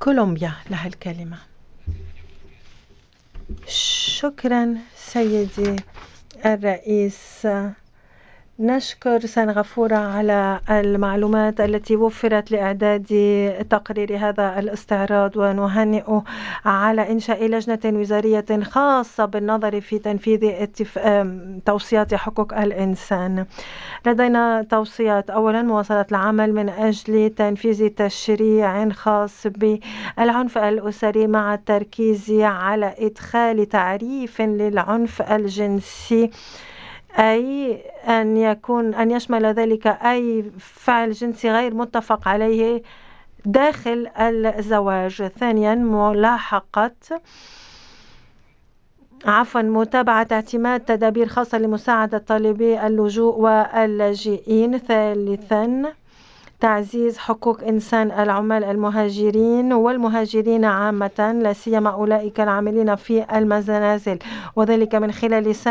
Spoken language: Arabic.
كولومبيا لها الكلمة. شكرا سيدي الرئيس. نشكر سنغافورة على المعلومات التي وفرت لإعداد تقرير هذا الاستعراض، ونهنئ على إنشاء لجنة وزارية خاصة بالنظر في تنفيذ توصيات حقوق الإنسان. لدينا توصيات: أولا، مواصلة العمل من أجل تنفيذ تشريع خاص بالعنف الأسري مع التركيز على إدخال تعريف للعنف الجنسي، أي أن يشمل ذلك أي فعل جنسي غير متفق عليه داخل الزواج. ثانيا، متابعة اعتماد تدابير خاصة لمساعدة طالبي اللجوء واللاجئين. ثالثا، تعزيز حقوق إنسان العمال المهاجرين والمهاجرين عامة، لا سيما أولئك العاملين في المنازل، وذلك من خلال